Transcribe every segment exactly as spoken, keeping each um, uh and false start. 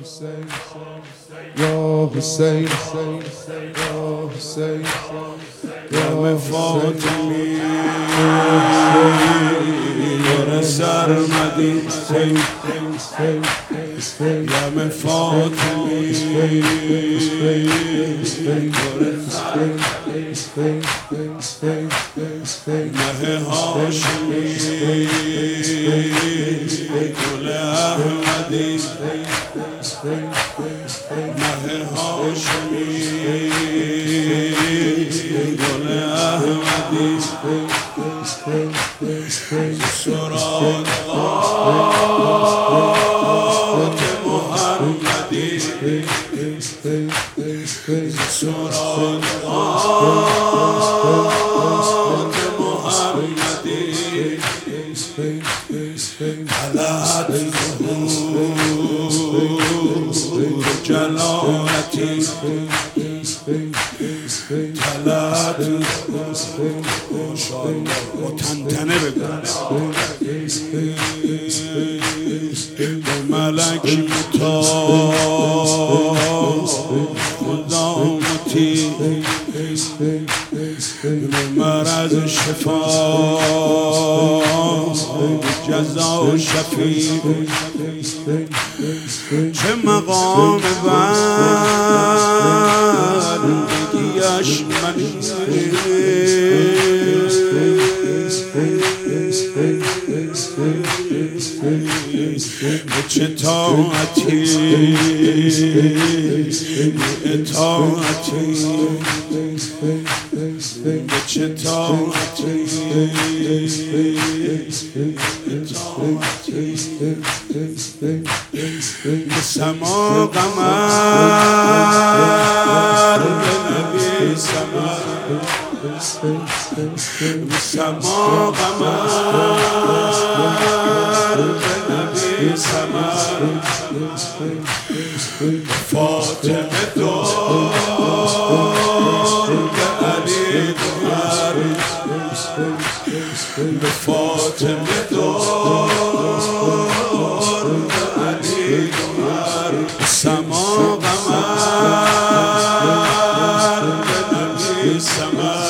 یا حسین یا حسین غم فاطمی دور سرمدی غم فاطمی مه هاشمی گل احمدی مه هاشمی گل احمدی سراد قات محمدی سراد قات محمدی علت ظهور جلالتی طلعت با تنتنه بگم به ملک متا خدامتی به مرض شفا جزا و شفیع چه مقام بندگیش منی چه طاعتی اطاعتی چه طاعتی اطاعتی به سما قمر به نبی سمر به سما قمر به نبی سمر فاطمه دار به علی گوهر به فاطمه دار به علی گوهر سما قمر به نبی سمر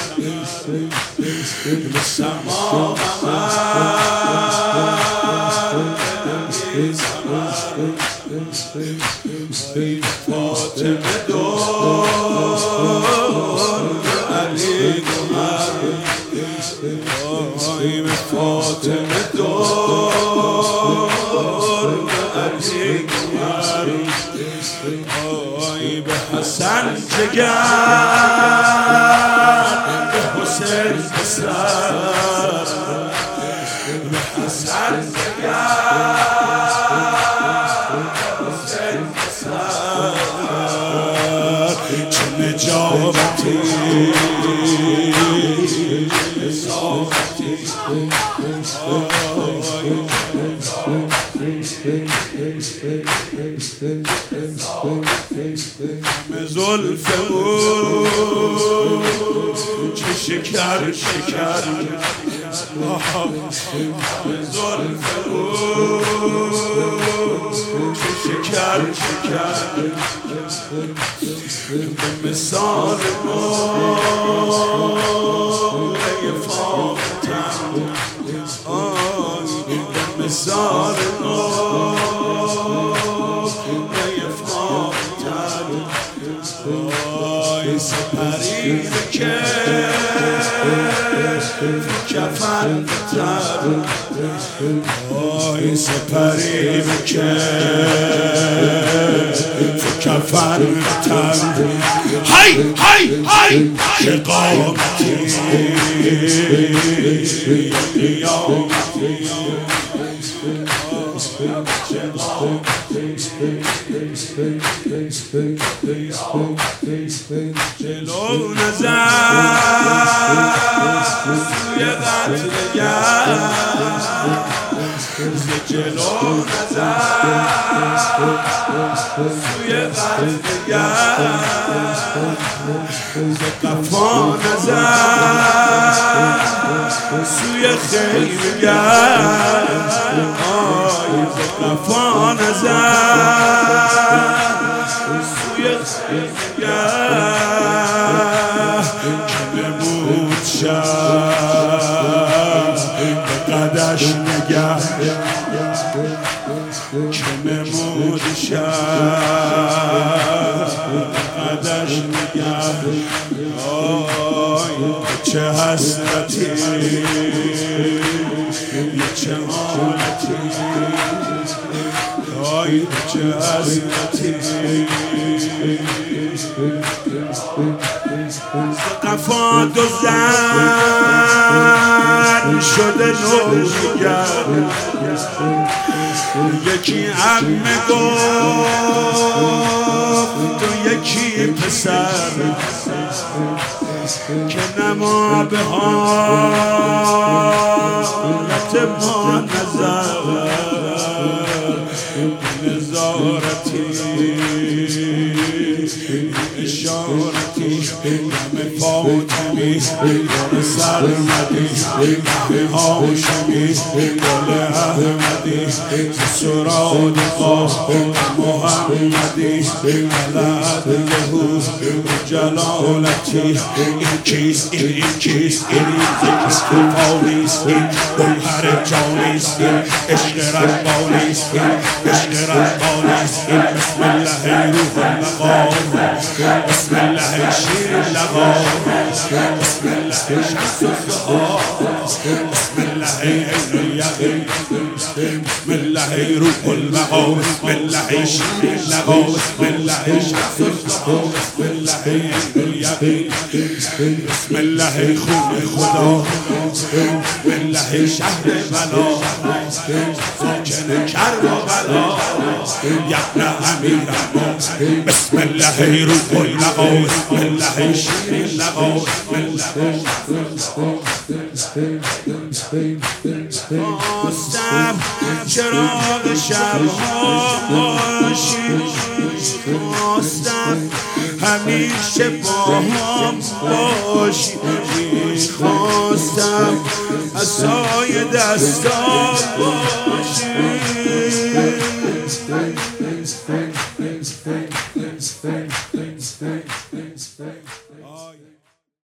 به سما قمر به نبی سمر فاطمه دار به علی گوهر به فاطمه دار به علی گوهر به حسن جگر به حسین بسر به حسن جگر به حسین بسر چه نجابتی همه زلف او چه شکر شکر همه زلف او چه شکر شکر به مثال موله فاختم به مثال موله فاختم سپری بکش کفن بتر آی سپری بکش کفن بتر های های های چه قامتی قیامتی جلو نظر سوی قتل گر ز جلو نظر سوی قلب گر ز قفا نظر سوی خیمه گر ز قفا نظر سوی خیمه گر که نمود شب به قدش نگر که نمود شب قدش نگر آی چه حسرتی چه حالتی آی چه حسرتی قفا دو زن شده نوگر یکی عمه گفت و یکی پسر که نما به حالت ما نظر نظارتی اشارتی همه فاطمی گل سرمدی همه هاشمی گل احمدی سراد قاه محمدی علد لهو جلالتی این کیست این این کیست این ذکر فالیست این گوهر جانیست این عشق ربانیست این عشق ربانیست این بسم الله روح المقام بسم الله شیر اللقام بسم الله شمس الزهار بسم الله عین الیقین بسم الله روح المقام بسم الله شیر اللقام بسم الله شمس الزهار بسم الله عین الیقین بسم الله خون خدا بسم الله شهر بلا ساکن کرب و بلا یبن امیر بسم الله روح المقام بسم الله شیر اللقام بسم الله خواستم چراغ شبها باشی خواستم همیشه با هم باشی میخواستم عصای دستام